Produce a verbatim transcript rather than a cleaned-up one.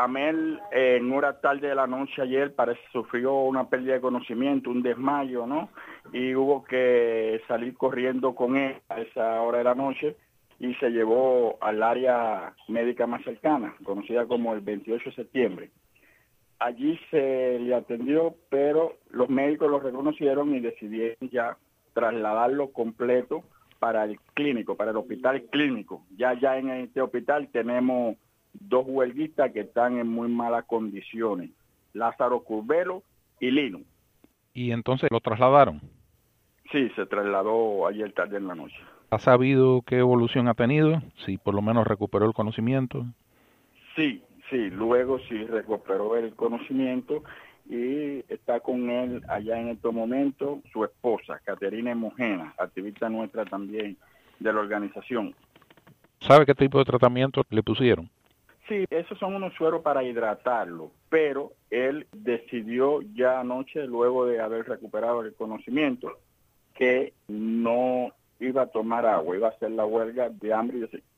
Amel, eh, en hora tarde de la noche ayer, parece sufrió una pérdida de conocimiento, un desmayo, ¿no? Y hubo que salir corriendo con él a esa hora de la noche y se llevó al área médica más cercana, conocida como el veintiocho de septiembre. Allí se le atendió, pero los médicos lo reconocieron y decidieron ya trasladarlo completo para el clínico, para el hospital clínico. Ya ya en este hospital tenemos dos huelguistas que están en muy malas condiciones, Lázaro Curvelo y Lino. ¿Y entonces lo trasladaron? Sí, se trasladó ayer tarde en la noche. ¿Ha sabido qué evolución ha tenido? Si por lo menos recuperó el conocimiento. Sí, sí, luego sí recuperó el conocimiento y está con él allá en estos momentos su esposa, Caterina Mojena, activista nuestra también de la organización. ¿Sabe qué tipo de tratamiento le pusieron? Sí, esos son unos sueros para hidratarlo, pero él decidió ya anoche, luego de haber recuperado el conocimiento, que no iba a tomar agua, iba a hacer la huelga de hambre y de,